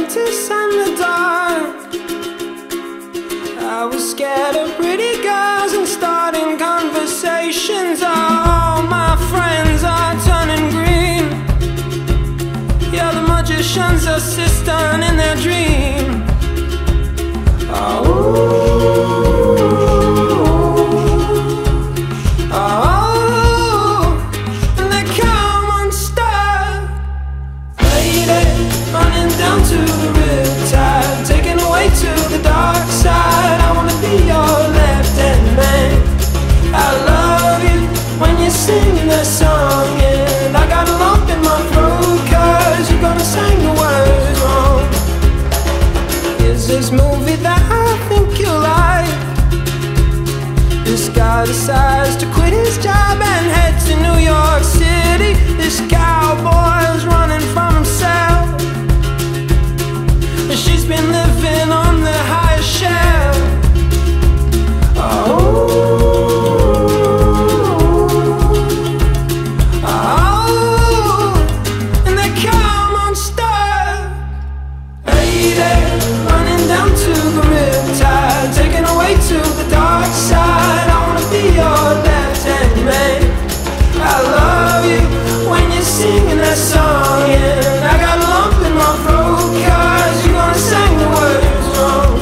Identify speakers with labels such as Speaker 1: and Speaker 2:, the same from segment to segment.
Speaker 1: apprentice and the dark. I was scared of pretty girls and starting conversations. All my friends are turning green. Yeah, the magician's assistant in their dream. Running down to the riptide, taken away to the dark side. I wanna be your left-hand man. I love you when you're singing that song, and I got a lump in my throat 'cause you're gonna sing the words wrong. Here's this movie that I think you'll like. This guy decides to quit his job and head to New York City. This cowboy's running from himself. She's been living on the highest shelf. And they come unstuck. Lady, running down to the riptide, taken away to the dark side. I wanna be your left-hand man. I love you when you're singing that song, and I got a lump in my throat 'cause you're gonna sing the words wrong.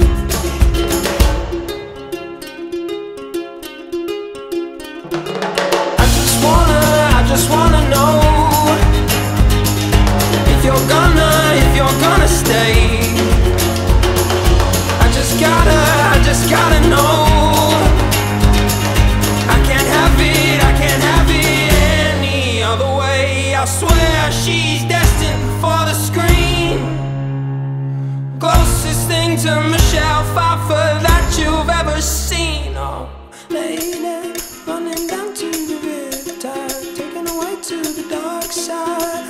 Speaker 1: I just wanna know if you're gonna stay. I just gotta know. I can't have it any other way. I swear she's destined for the screen. Closest thing to Michelle Pfeiffer that you've ever seen. Oh, lady, running down to the riptide, taken away to the dark side.